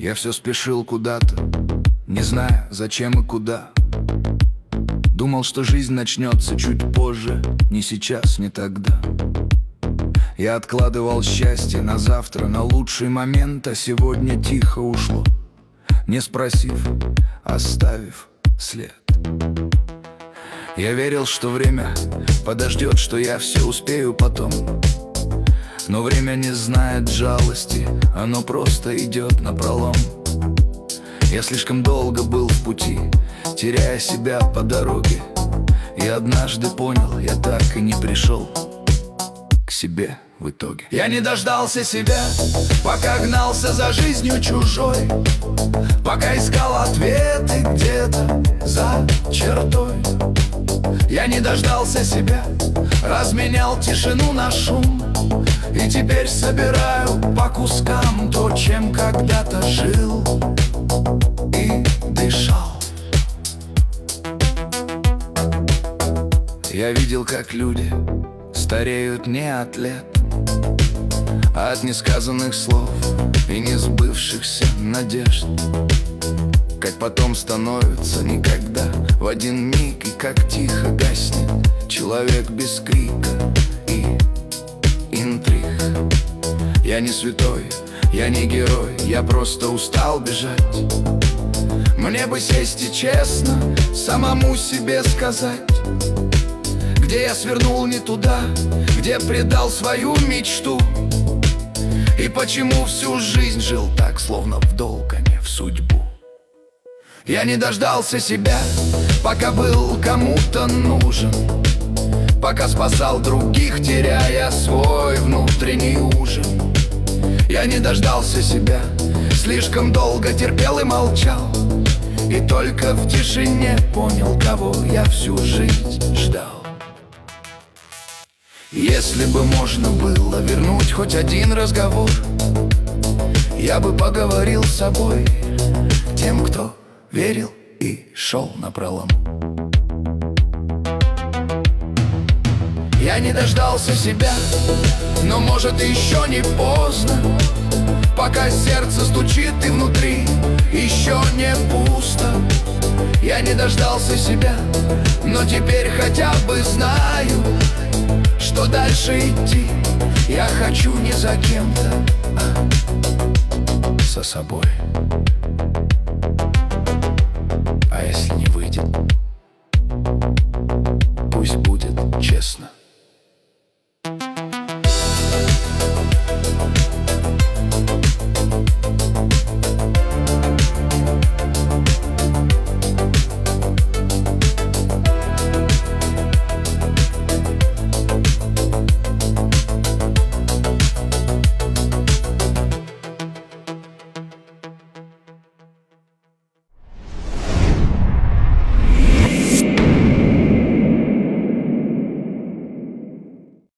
Я все спешил куда-то, не зная, зачем и куда. Думал, что жизнь начнется чуть позже, не сейчас, не тогда. Я откладывал счастье на завтра, на лучший момент, а сегодня тихо ушло, не спросив, оставив след. Я верил, что время подождет, что я все успею потом. Но время не знает жалости, оно просто идет напролом. Я слишком долго был в пути, теряя себя по дороге. И однажды понял, я так и не пришел к себе в итоге. Я не дождался себя, пока гнался за жизнью чужой, пока искал ответы где-то за чертой. Я не дождался себя, разменял тишину на шум, и теперь собираю по кускам то, чем когда-то жил и дышал. Я видел, как люди стареют не от лет, а от несказанных слов и несбывшихся надежд. Как потом становится никогда в один миг, и как тихо гаснет человек без крика и интриг. Я не святой, я не герой, я просто устал бежать. Мне бы сесть и честно самому себе сказать, где я свернул не туда, где предал свою мечту, и почему всю жизнь жил так, словно в долг, а не в судьбу. Я не дождался себя, пока был кому-то нужен, пока спасал других, теряя свой внутренний ужин. Я не дождался себя, слишком долго терпел и молчал, и только в тишине понял, кого я всю жизнь ждал. Если бы можно было вернуть хоть один разговор, я бы поговорил с собой, тем, кто верил и шел напролом. Я не дождался себя, но может еще не поздно, пока сердце стучит и внутри еще не пусто. Я не дождался себя, но теперь хотя бы знаю, что дальше идти я хочу не за кем-то, а со собой.